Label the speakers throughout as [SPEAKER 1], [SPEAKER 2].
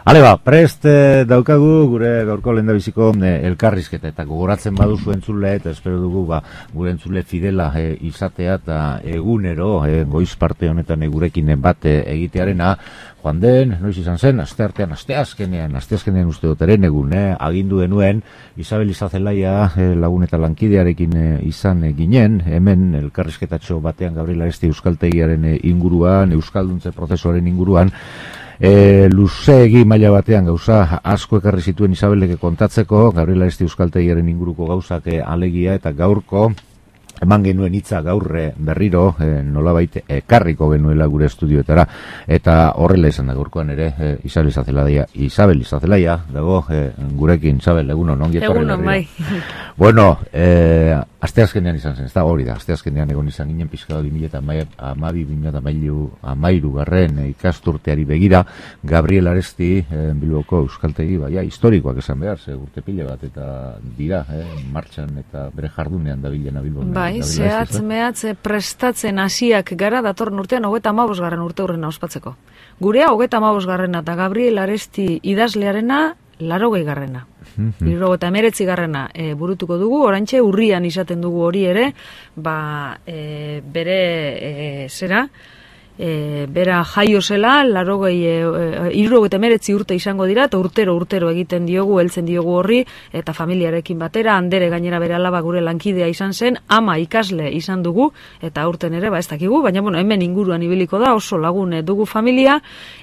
[SPEAKER 1] Hale prest daukagu gure gaurko lehendabiziko elkarrizketa eta gogoratzen baduzu entzule eta espero dugu gure entzule fidela izatea eta egunero goiz parte honetan gurekin bat egitearena joan den, noiz izan zen, asteazkenean uste dut eren egun, agindu denuen Isabel Izazelaia lagun eta lankidearekin izan ginen, hemen elkarrizketatxo batean Gabriel Aresti euskaltegiaren inguruan, euskalduntze prozesuaren inguruan, luzeegi maila batean gauza asko ekarri zituen Isabelek kontatzeko, Gabriel Aresti euskaltegiaren inguruko gauzak alegia eta gaurko eman genuen hitza gaur berriro nolabait ekarriko genuela gure estudioetara eta horrela izan da gaurkoan ere Isabel Izazelaia dago gurekin. Isabel, egunon, ongi etorri berriro.
[SPEAKER 2] Egunon, bai.
[SPEAKER 1] Bueno, asteazkenean izan zen, ez da hori da, asteazkenean egon izan ginen pizkado 2012 garren ikasturteari begira, Gabriel Aresti Bilboko euskaltegi, historikoak esan behar, urte pile bat eta dira, martxan eta bere jardunean dabilena Bilbon.
[SPEAKER 2] Bai, zehatz prestatzen hasiak gara datorren urtean 35. urte hurrena ospatzeko. Gurea 35. garrena eta Gabriel Aresti idazlearena 80. garrena. 79. garrena burutuko dugu, oraintxe urrian izaten dugu hori ere, bere bera jaio zela, 79 urte izango dira, eta urtero egiten diogu, heltzen diogu horri, eta familiarekin batera, Andere gainera bere alaba gure lankidea izan zen, ama ikasle izan dugu, eta aurten ere, ez dakigu, baina hemen inguruan ibiliko da, oso lagun dugu familia,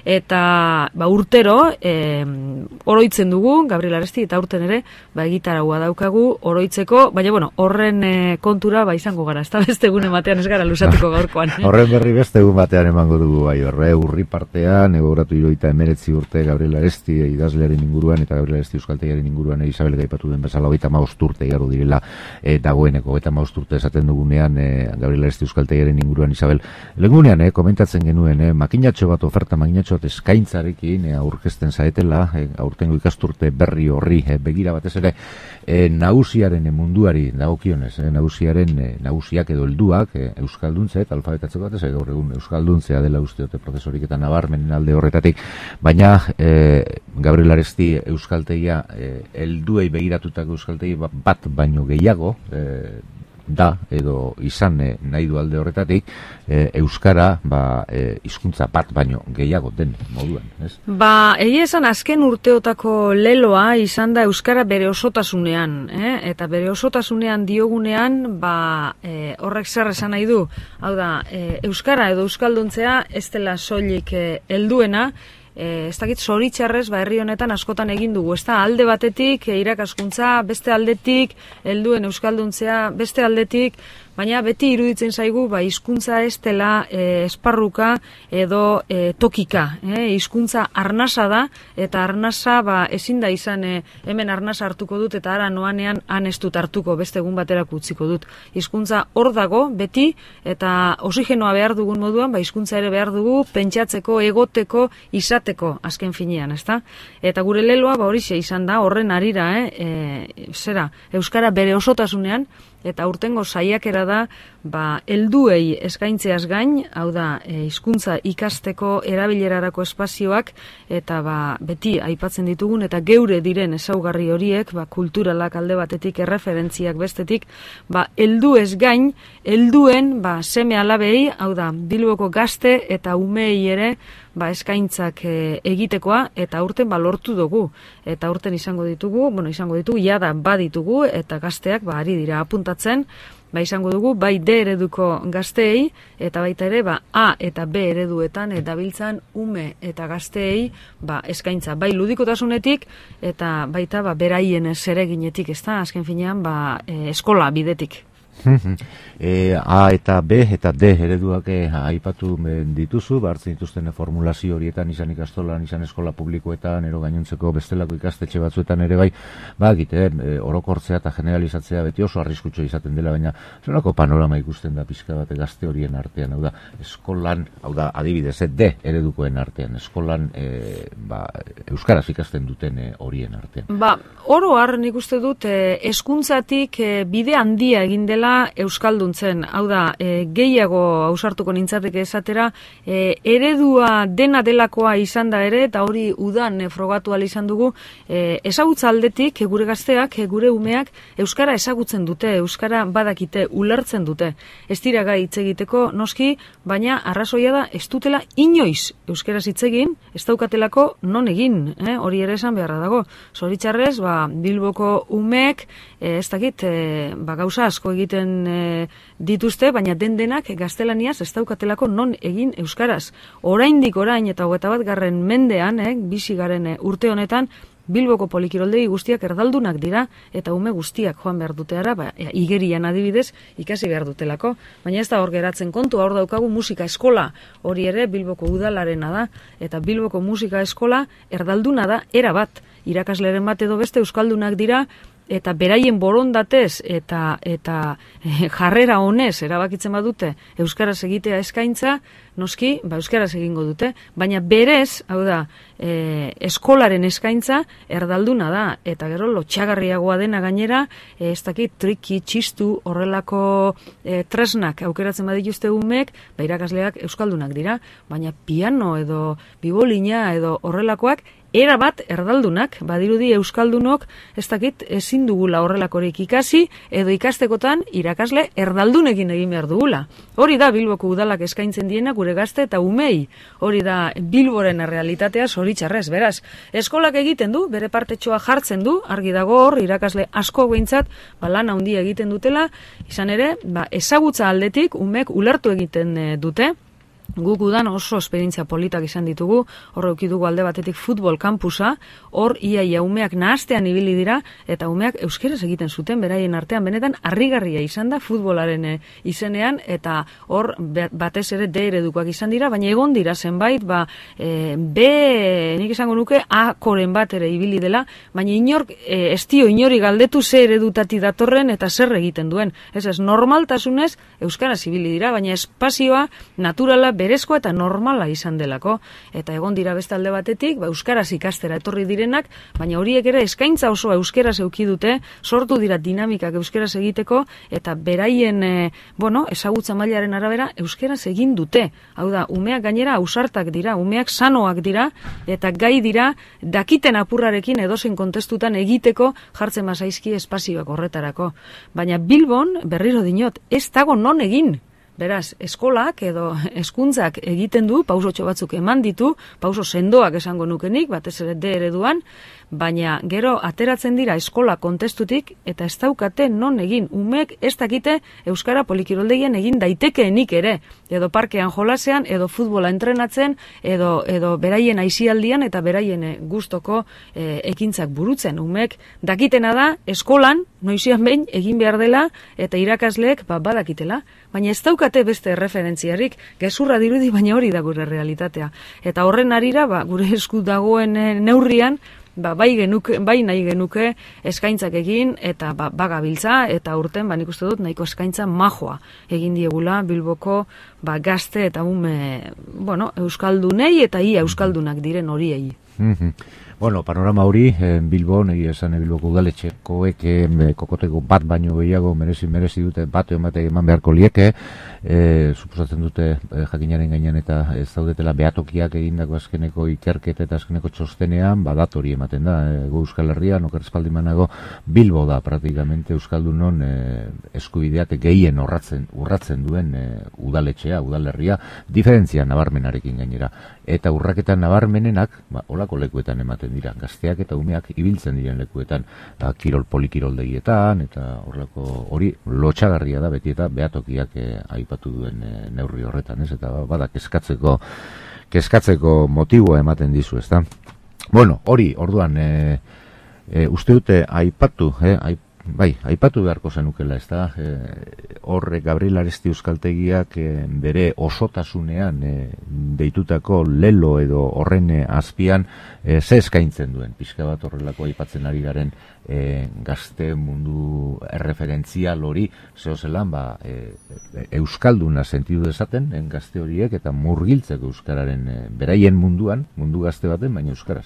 [SPEAKER 2] eta urtero oroitzen dugu, Gabriel Aresti, eta aurten ere, egitaraua daukagu oroitzeko, baina horren kontura izango gara, ez da beste egune batean ez gara lusatuko gaurkoan.
[SPEAKER 1] Horren berri beste egun batean emango dugu urri partean, egoratu 79 urte Gabriel Aresti idazlearen inguruan eta Gabriel Aresti euskaltegiaren inguruan Isabel gaipatu den bezala 35 urte igaro direla dagoeneko 35 urte esaten dugunean Gabriel Aresti euskaltegiaren inguruan Isabel. Legunean komentatzen genuen makinatxo bat eskaintzarekin aurkezten zaetela aurtengo ikasturte berri horri begira batez ere nagusiaren munduari dagokionez, nagusiak edo helduak euskalduntze eta alfabetatzeko batez gaur egun euskalduntzea dela usteote prozesorik eta nabarmenen alde horretatik, baina Gabriel Aresti euskaltegia helduei begiratutako euskaltegi bat baino gehiago da edo izan nahi du alde horretatik euskara hizkuntza bat baino gehiago den moduan, ez?
[SPEAKER 2] Egia esan azken urteotako leloa izan da euskara bere osotasunean, eta bere osotasunean diogunean horrek zer esan nahi du, hau da, euskara edo euskalduntzea ez dela soilik helduena, ez dakit zoritxarrez herri honetan askotan egin dugu, ez da alde batetik irakaskuntza, beste aldetik helduen euskalduntzea, beste aldetik, baina beti iruditzen zaigu hizkuntza ez dela esparruka edo tokika, hizkuntza arnasa da eta arnasa ezin da izan hemen arnasa hartuko dut eta ara noanean han ez dut hartuko beste egun baterako utziko dut. Hizkuntza hor dago beti eta oxigenoa behar dugun moduan hizkuntza ere behar dugu pentsatzeko, egoteko, izateko azken finean, ezta? Eta gure leloa horixe izan da horren arira, euskara bere osotasunean eta urtengo saiakera da helduei eskaintzeaz gain, hau da hizkuntza ikasteko erabilerarako espazioak eta beti aipatzen ditugun eta geure diren ezaugarri horiek, kulturalak alde batetik, erreferentziak bestetik, helduez gain, helduen seme alabei, hau da Bilboko gazte eta umeei ere eskaintzak egitekoa eta aurten lortu dugu eta aurten izango ditugu, jada baditugu eta gazteak ari dira apuntatzen, izango dugu bai D ereduko gazteei eta baita ere A eta B ereduetan dabiltzan ume eta gazteei eskaintza bai ludikotasunetik eta baita beraien zereginetik, ezta azken finean eskola bidetik.
[SPEAKER 1] A eta B eta D ereduak aipatu dituzu, hartzen dituzten formulazio horietan izan ikastolan, izan eskola publikoetan, ero gainontzeko bestelako ikastetxe batzuetan ere orokortzea eta generalizatzea beti oso arriskutsu izaten dela, baina zelako panorama ikusten da pixka bat gazte horien artean, hau da, eskolan, hau da, adibidez, D eredukoen artean, eskolan euskaraz ikasten duten horien artean.
[SPEAKER 2] Oro har nik uste dut hezkuntzatik bide handia egin dela dela euskalduntzen. Hau da, gehiago ausartuko nintzateke esatera, eredua dena delakoa izan da ere, eta hori udan frogatu ahal izan dugu, ezagutza aldetik gure gazteak, gure umeak euskara ezagutzen dute, euskara badakite, ulertzen dute. Ez dira gai hitz egiteko noski, baina arrazoia da ez dutela inoiz euskaraz hitz egin, ez daukatelako non egin, hori ere esan beharra dago. Zoritxarrez, Bilboko umeek, ez dakit, gauza asko egiten dituzte, baina denak gaztelaniaz ez daukatelako non egin euskaraz. Oraindik orain eta 21. mendean, bizi garen urte honetan, Bilboko polikiroldegi guztiak erdaldunak dira, eta ume guztiak joan behar duteara, igerian adibidez, ikasi behar dutelako. Baina ez da hor geratzen kontu, hor daukagu musika eskola, hori ere Bilboko udalarena da, eta Bilboko musika eskola erdalduna da, era bat, irakasleren bat edo beste euskaldunak dira, eta beraien borondatez eta jarrera honez erabakitzen badute euskaraz egitea eskaintza, noski, euskaraz egingo dute, baina berez, hau da, eskolaren eskaintza erdalduna da, eta gero lotxagarriagoa dena gainera, ez dakit, triki, txistu, horrelako tresnak aukeratzen badituzte umek, irakasleak euskaldunak dira, baina piano edo bibolina edo horrelakoak era bat erdaldunak, badirudi euskaldunok, ez dakit, ezin dugula horrelakorik ikasi, edo ikastekotan irakasle erdaldunekin egin behar dugula. Hori da Bilboko udalak eskaintzen diena gure gazte eta umei. Hori da Bilboren realitatea zoritxarrez, beraz. Eskolak egiten du, bere partetxoa jartzen du, argi dago hor, irakasle asko behintzat, lan handia egiten dutela, izan ere, ezagutza aldetik umek ulertu egiten dute. Guk udan oso esperientzia politak izan ditugu, hor dugu alde batetik futbol kampusa, hor iaia umeak nahastean ibili dira, eta umeak euskeraz egiten zuten, beraien artean benetan harrigarria izan da futbolaren izenean, eta hor batez ere D eredukoak izan dira, baina egon dira zenbait, nik esango nuke A-koren bat ere ibili dela, baina inork, ez dio inori galdetu ze eredutati datorren eta zer egiten duen. Ez normaltasunez euskaraz ibili dira, baina espazioa naturala berezkoa eta normala izan delako. Eta egon dira beste alde batetik, euskaraz ikastera etorri direnak, baina horiek ere eskaintza osoa euskaraz eduki dute, sortu dira dinamikak euskaraz egiteko, eta beraien, ezagutza mailaren arabera euskaraz egin dute. Hau da, umeak gainera ausartak dira, umeak sanoak dira, eta gai dira, dakiten apurrarekin edozein kontestutan egiteko jartzen bazaizki espazioak horretarako. Baina Bilbon, berriro dinot, ez dago non egin. Beraz, eskolak edo hezkuntzak egiten du, pausotxo batzuk eman ditu, pauso sendoak esango nukenik, batez ere D ereduan, baina gero ateratzen dira eskola kontestutik eta ez daukate non egin. Umek ez dakite euskara polikiroldegian egin daitekeenik ere, edo parkean jolasean, edo futbola entrenatzen, edo beraien aisialdian eta beraien gustoko ekintzak burutzen. Umek dakitena da eskolan, noizian behin egin behar dela eta irakasleek badakitela, baina ez daukate beste referentziarik, gezurra dirudi, baina hori da gure realitatea. Eta horren arira, gure esku dagoen neurrian, bai nahi genuke eskaintzak egin eta bagabiltza, eta urten nik uste dut nahiko eskaintza majoa egin diegula Bilboko gazte eta euskaldunei eta ia euskaldunak diren horiei.
[SPEAKER 1] Panorama hori, Bilbon, esan Bilboko udaletxekoek kokoteko bat baino gehiago merezi dute, bat eman beharko lieke, suposatzen dute jakinaren gainean eta ez daudetela behatokiak egindako azkeneko ikerketa eta azkeneko txostenean, bat hori ematen da, Euskal Herrian, oker espaldimanago, Bilbo da praktikamente euskaldunon eskubideak gehien urratzen duen udaletxea, udalerria, diferentzia nabarmenarekin gainera. Eta urraketa nabarmenenak, olako lekuetan ematen dira, gazteak eta umeak ibiltzen diren lekuetan, polikiroldegietan, eta hori lotxagarria da beti eta behatokiak aipatu duen neurri horretan, ez? Eta bada kezkatzeko motiboa ematen dizu, ez da? Hori, orduan, uste dute aipatu beharko zenukela, ez da? Horre Gabriel Aresti euskaltegiak bere osotasunean deitutako lelo edo horren azpian ze eskaintzen duen, pixka bat horrelako aipatzen ari garen gazte mundu erreferentzial hori, zehozelan, euskalduna sentidu dezaten, gazte horiek, eta murgiltzeko euskararen beraien munduan, mundu gazte baten, baina euskaraz.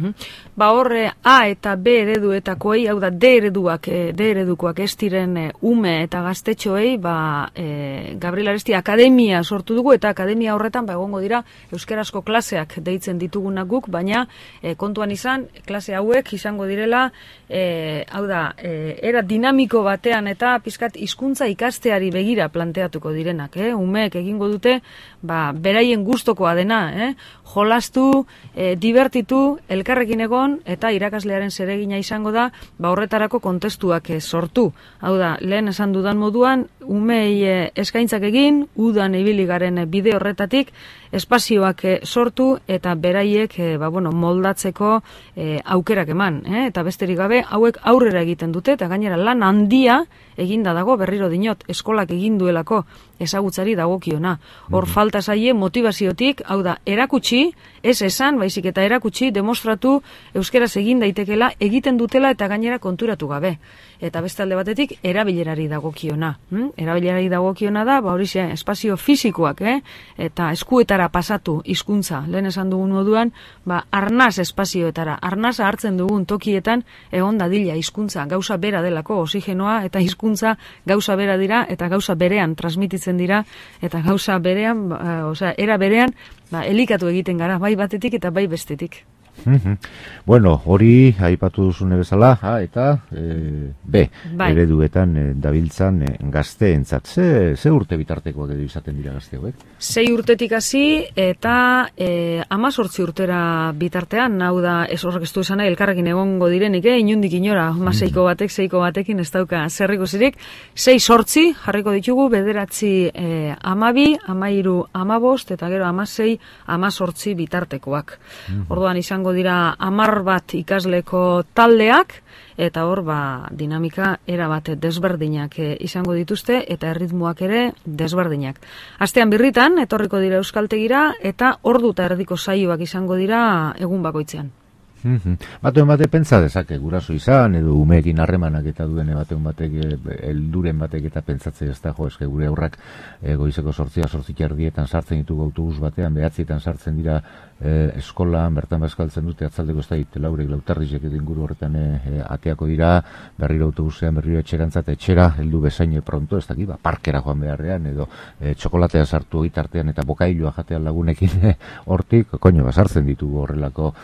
[SPEAKER 2] Hor A eta B ereduetakoei, hau da D eredukoak ez diren ume eta gaztetxoei, Gabriel Aresti akademia sortu dugu, eta akademia horretan egongo dira euskarazko klaseak deitzen ditugunak guk, baina kontuan izan, klase hauek izango direla, hau da, era dinamiko batean eta pizkat hizkuntza ikasteari begira planteatuko direnak, umeek egingo dute, beraien gustokoa dena, jolastu, divertitu, elkarrekin egon, eta irakaslearen zeregina izango da, horretarako kontestuak sortu. Hau da, lehen esan dudan moduan, umei eskaintzak egin, udan ibili garen bide horretatik, espazioak sortu, eta beraiek moldatzeko aukerak eman. Eta besterik gabe, hauek aurrera egiten dute, eta gainera lan handia eginda dago, berriro dinot, eskolak egin duelako ezagutzari dagokiona. Hor falta zaie motivaziotik, hau da, erakutsi, ez esan, baizik eta erakutsi, demostratu euskaraz egin daitekela, egiten dutela eta gainera konturatu gabe. Eta beste alde batetik, erabilerari dagokiona. Erabilerari dagokiona da, horixe, espazio fisikoak, eta eskuetara pasatu hizkuntza. Lehen esan dugun moduan, arnaz espazioetara, arnaza hartzen dugun tokietan, egon dadila hizkuntza gauza bera delako, oxigenoa eta hizkuntza gauza bera dira, eta gauza berean transmititzen dira, eta gauza berean, era berean, elikatu egiten gara, bai batetik eta bai bestetik.
[SPEAKER 1] Bueno, hori aipatu duzune bezala, eta B, ereduetan dabiltzan gazteentzat. Ze urte bitartekoak edo izaten dira gazte hauek?
[SPEAKER 2] 6 urtetik hasi eta 18 urtera bitartean, hau da, ez horrek ez du esan nahi, elkarrekin egongo direnik, inundik inora, 6 batekin ez dauka zerrikusirik, 6-8 jarriko ditugu, 9, 12, 13, 15, eta gero 16, 18 bitartekoak. Orduan izango dira 10 bat ikasleko taldeak, eta hor dinamika erabat desberdinak izango dituzte, eta erritmoak ere desberdinak. Astean birritan, etorriko dira euskaltegira, eta ordu eta erdiko saioak izango dira egun bakoitzean.
[SPEAKER 1] Batean batek pentsa dezake guraso izan, edo umeekin harremanak eta duen batean batek, helduren batek eta pentsatzea ez da, eske gure aurrak goizeko 8:00 sartzen ditugu autobus batean, 9:00 sartzen dira eskolan, bertan bazkaltzen dute, atzaldeko ez da, laurek, lautarrizek edo inguru horretan ateako dira, berriro autobusean, berriro etxerantzat, etxera, heldu bezain pronto, ez dakit, parkera joan beharrean, edo txokolatea sartu egitartean eta bokailoa jatean lagunekin hortik, sartzen ditugu horrelako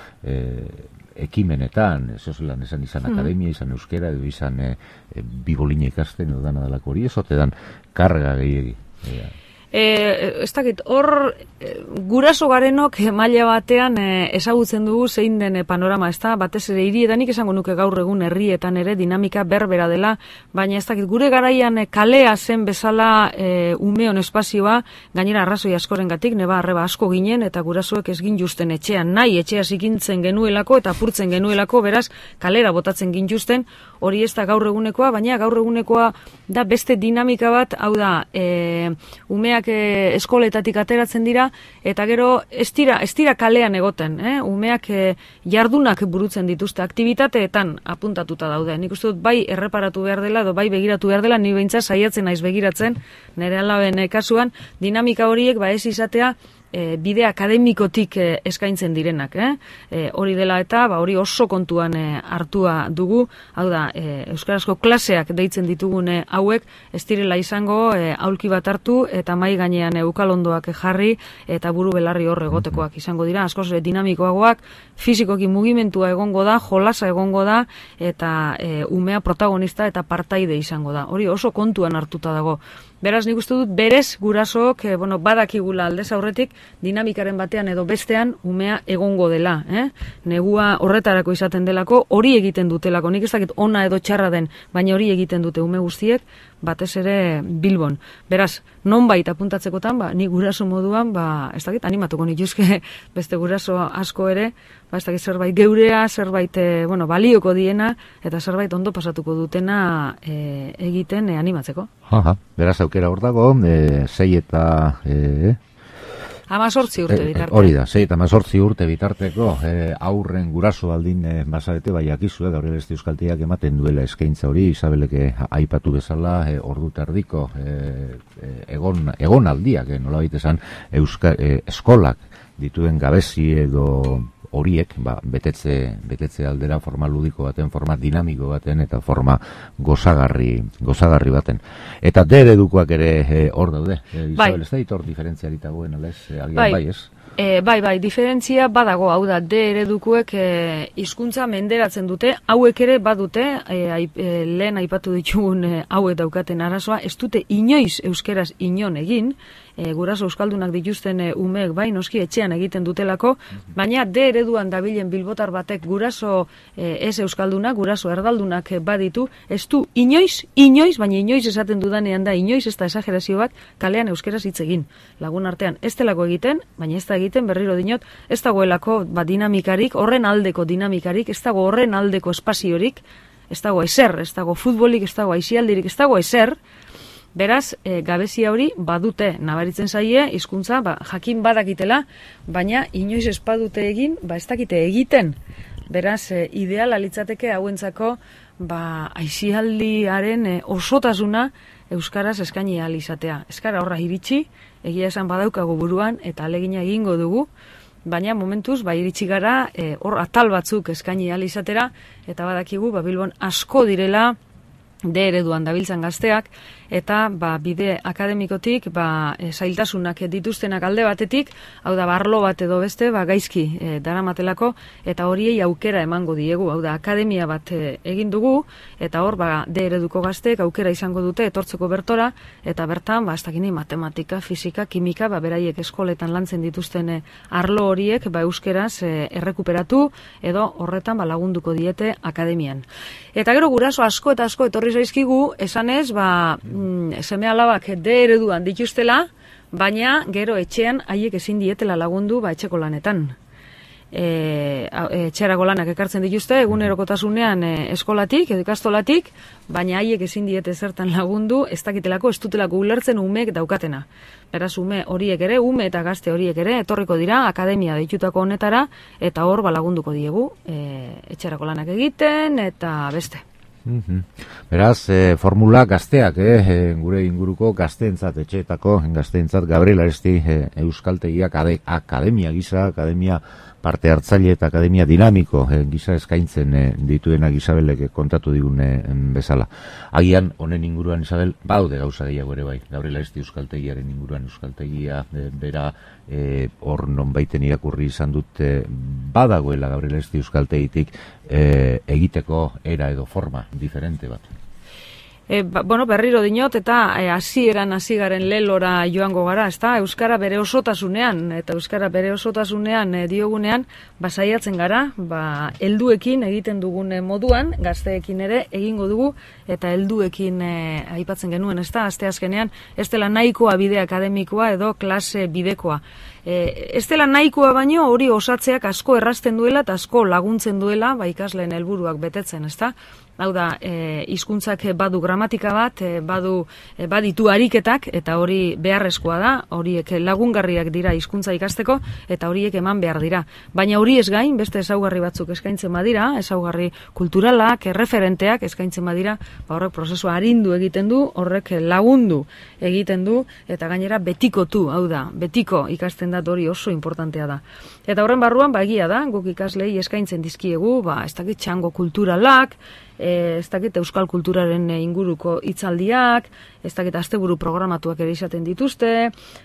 [SPEAKER 1] ekimenetan, zozelan esan izan akademia, izan euskera, edo izan bibolina ikasten, edo dana dalako hori, ezote dan karga gehiagi.
[SPEAKER 2] Ez dakit, hor guraso garenok maila batean ezagutzen dugu zein den panorama, ez da, batez ere hirietan, nik esango nuke gaur egun herrietan ere dinamika berbera dela, baina ez dakit, gure garaian kalea zen bezala umeon espazioa, gainera arrazoi askorengatik, neba arreba asko ginen, eta gurasoek ez gintuzten etxean nahi, etxea zikintzen genuelako eta apurtzen genuelako, beraz, kalera botatzen gintuzten, hori ez da gaur egunekoa, baina gaur egunekoa da beste dinamika bat, hau da, umeak eskoletatik ateratzen dira, eta gero ez dira kalean egoten, umeak jardunak burutzen dituzte, aktibitateetan apuntatuta daude. Nik uste dut bai erreparatu behar dela, edo bai begiratu behar dela, ni behintzat saiatzen naiz begiratzen, nire alaben kasuan, dinamika horiek ez izatea, bide akademikotik eskaintzen direnak. Hori dela eta hori oso kontuan hartua dugu, hau da, euskarazko klaseak deitzen ditugune hauek, ez direla izango aulki bat hartu eta mai gainean eukalondoak jarri eta buru belarri hor egotekoak izango dira, askoz dinamikoagoak, fizikoki mugimentua egongo da, jolasa egongo da, eta umea protagonista eta partaide izango da. Hori oso kontuan hartuta dago. Beraz, nik uste dut, berez gurasook, badakigula aldez aurretik, dinamikaren batean edo bestean umea egongo dela. Negua horretarako izaten delako, hori egiten dutelako. Nik ez dakit ona edo txarra den, baina hori egiten dute ume guztiek, batez ere Bilbon. Beraz, nonbait apuntatzekotan, ni guraso moduan, ez dakit, animatuko nituzke beste guraso asko ere, ez dakit zerbait geurea, zerbait balioko diena, eta zerbait ondo pasatuko dutena egiten animatzeko.
[SPEAKER 1] Beraz, aukera hor dago, 6 eta
[SPEAKER 2] 18 urte bitartean.
[SPEAKER 1] Hori da, 18 urte bitarteko aurren guraso baldin bazarete, bai akizue, Gabriel Aresti euskaltegiak ematen duela eskaintza hori, Isabeleke aipatu bezala, ordu terdiko egonaldiak, nolabait esan, eskolak dituen gabezi edo horiek betetze aldera forma ludiko baten, forma dinamiko baten eta forma gozagarri baten. Eta D eredukoak ere hor daude. Isabel, ez da ditor diferentziarik dagoen, bai, ez?
[SPEAKER 2] Bai, diferentzia badago, hau da, D eredukoek hizkuntza menderatzen dute, hauek ere badute, lehen aipatu ditugun hauek daukaten arazoa, ez dute inoiz euskeraz inon egin, guraso euskaldunak dituzten umeek bai, noski etxean egiten dutelako, baina D ereduan dabilen bilbotar batek guraso ez euskaldunak, guraso erdaldunak baditu, ez du inoiz, baina inoiz esaten dudanean da, inoiz ez da esagerazio bat, kalean euskeraz hitz egin. Lagun artean ez delako egiten, baina ez da egiten, berriro dinot, ez dagoelako dinamikarik, horren aldeko dinamikarik, ez dago horren aldeko espaziorik, ez dago ezer, ez dago futbolik, ez dago aisialdirik, ez dago ezer. Beraz, gabezia hori badute, nabaritzen zaie, hizkuntza jakin badakitela, baina inoiz ez badute egin, ez dakite egiten. Beraz, ideala litzateke hauentzako aisialdiaren osotasuna euskaraz eskaini ahal izatea. Eskara horra iritsi, egia esan badaukagu buruan eta alegina egingo dugu, baina momentuz iritsi gara hor atal batzuk eskaini ahal izatera, eta badakigu Bilbon asko direla D ereduan dabiltzan gazteak, eta bide akademikotik zailtasunak dituztenak alde batetik, hau da arlo bat edo beste gaizki daramatelako, eta horiei aukera emango diegu, hau da akademia bat egin dugu, eta hor D ereduko gazteek aukera izango dute etortzeko bertora, eta bertan ez dakini matematika, fisika, kimika, beraiek eskoletan lantzen dituzten arlo horiek euskeraz errekuperatu, edo horretan lagunduko diete akademian. Eta gero guraso asko eta asko etorri zaizkigu, esanez, seme alabak D ereduan dituztela, baina gero etxean haiek ezin dietela lagundu etxeko lanetan. Etxerako lanak ekartzen dituzte, egunerokotasunean eskolatik, edo ikastolatik, baina haiek ezin diete zertan lagundu, ez dakitelako, ez dutelako ulertzen umeek daukatena. Beraz, ume horiek ere, ume eta gazte horiek ere, etorriko dira, akademia deitutako honetara, eta hor lagunduko diegu, etxerako lanak egiten, eta beste.
[SPEAKER 1] Beraz, formula gazteak, gure inguruko gazteentzat, etxeetako gazteentzat, Gabriel Aresti euskaltegiak akademia gisa, akademia parte hartzaile eta akademia dinamiko gisa eskaintzen dituenak Isabelek kontatu digune bezala. Agian, honen inguruan, Isabel, baude gauza gehiago ere bai. Gabriel Aresti euskaltegiaren inguruan euskaltegia bera hor non baiten irakurri izan dute badagoela Gabriel Aresti euskaltegitik egiteko era edo forma diferente bat.
[SPEAKER 2] Berriro dinot, eta hasieran hasi garen lelora joango gara, ezta? Euskara bere osotasunean, eta Euskara bere osotasunean diogunean, saiatzen gara, helduekin egiten dugun moduan, gazteekin ere egingo dugu, eta helduekin aipatzen genuen, ezta? Asteazkenean, ez dela nahikoa bide akademikoa edo klase bidekoa. Ez dela nahikoa baino hori osatzeak asko errazten duela eta asko laguntzen duela ikasleen helburuak betetzen, ezta? Hau da, hizkuntzak badu gramatika bat, baditu ariketak, eta hori beharrezkoa da, horiek lagungarriak dira hizkuntza ikasteko, eta horiek eman behar dira. Baina hori ez gain, beste ezaugarri batzuk eskaintzen badira, ezaugarri kulturalak, referenteak eskaintzen badira, horrek prozesua arindu egiten du, horrek lagundu egiten du, eta gainera betikotu, hau da, betiko ikasten da hori oso importantea da. Eta horren barruan, egia da, guk ikaslei eskaintzen dizkiegu, ez dakit txango kulturalak, ez dakit euskal kulturaren inguruko hitzaldiak, ez dakit asteburu programatuak ere izaten dituzte,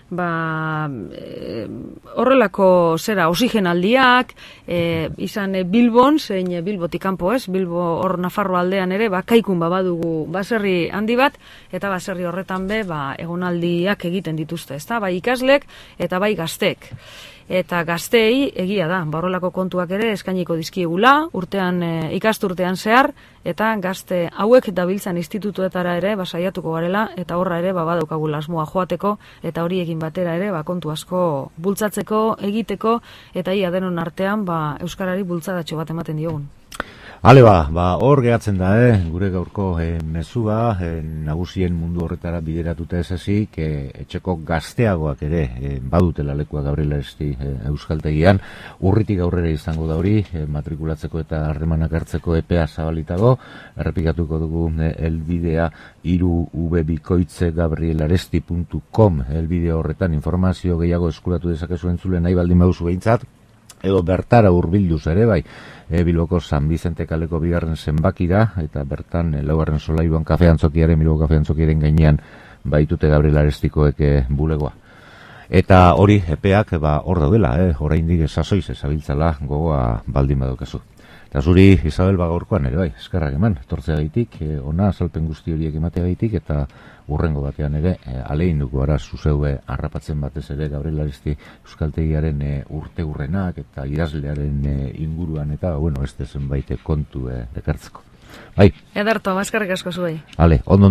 [SPEAKER 2] horrelako oxigenaldiak, izan Bilbon, zein Bilbotik kanpo ez, Bilbo hor Nafarro aldean ere, kaikun badugu baserri handi bat, eta baserri horretan egonaldiak egiten dituzte, ezta? Bai ikaslek eta bai gaztek. Eta gazteei egia da, horrelako kontuak ere eskainiko dizkiegula, ikasturtean zehar, eta gazte hauek dabiltzan institutuetara ere saiatuko garela, eta horra ere badaukagula asmoa joateko, eta horiekin batera ere kontu asko bultzatzeko, egiteko, eta ia denon artean euskarari bultzadatxo bat ematen diogun.
[SPEAKER 1] Hale hor gehatzen da, gure gaurko mezua, nagusien mundu horretara bideratuta ez ezik, etxeko gazteagoak ere badutela lekua Gabriel Aresti euskaltegian, urritik aurrera izango da hori, matrikulatzeko eta harremanak hartzeko epea zabalitago, errepikatuko dugu elbidea 3wbikoitzegabrielaresti.com elbide horretan informazio gehiago eskuratu dezakezu entzule nahi baldin baduzu behintzat, edo bertara hurbilduz ere bai, Bilboko San Bizente kaleko 2. zenbakira, eta bertan laugarren solairuan kafeantzokiaren, Bilboko kafeantzokiaren gainean baitute Gabriel Arestikoek bulegoa. Eta hori epeak hor daudela, oraindik sasoiz ezabiltzala gogoa baldin badukazu. Eta zuri Isabel gaurkoan ere bai, eskerrak eman, etortzeagaitik, ona azalpen guzti horiek emateagaitik, eta urrengo batean ere ahaleginduko gara zuzeue harrapatzen batez ere Gabriel Aresti euskaltegiaren urteurrenak eta idazlearen inguruan eta, beste zenbait kontu ekartzeko. Bai.
[SPEAKER 2] Ederto, eskerrik asko zuei.
[SPEAKER 1] Ondo